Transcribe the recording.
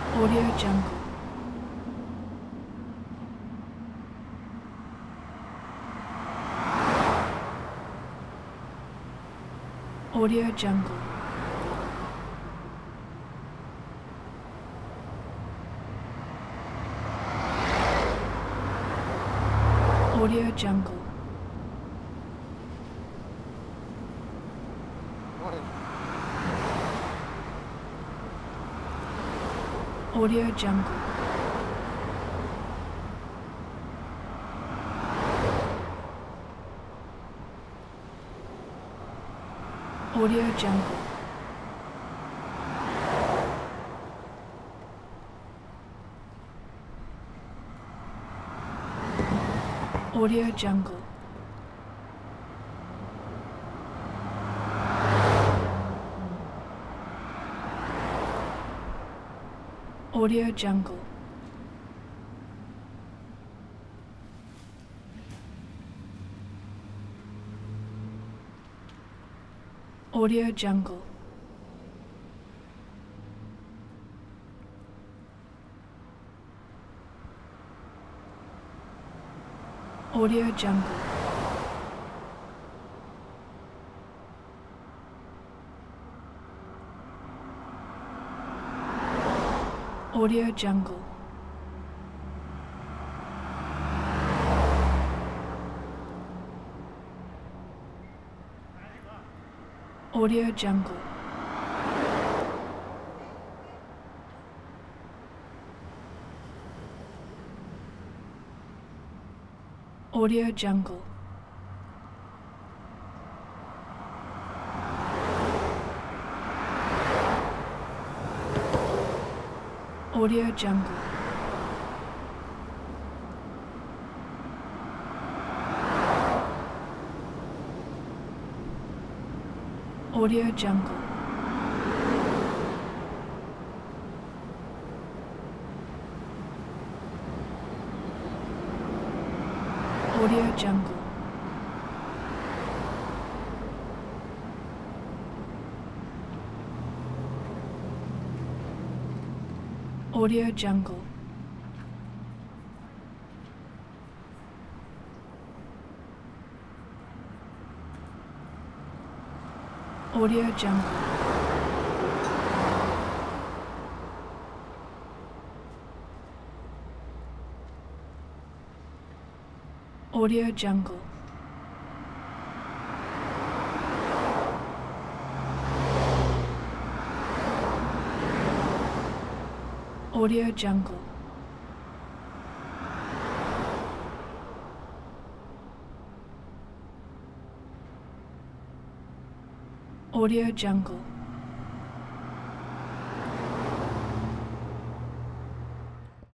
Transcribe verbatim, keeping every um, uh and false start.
Audio Jungle. Audio Jungle. Audio Jungle. Morning. Audio Jungle. Audio Jungle. Audio Jungle. Audio Jungle. Audio Jungle. Audio Jungle. Audio Jungle. Audio Jungle. Audio Jungle. Audio Jungle. Audio Jungle. Audio Jungle. Audio Jungle. Audio Jungle. Audio Jungle. Audio Jungle. Audio Jungle.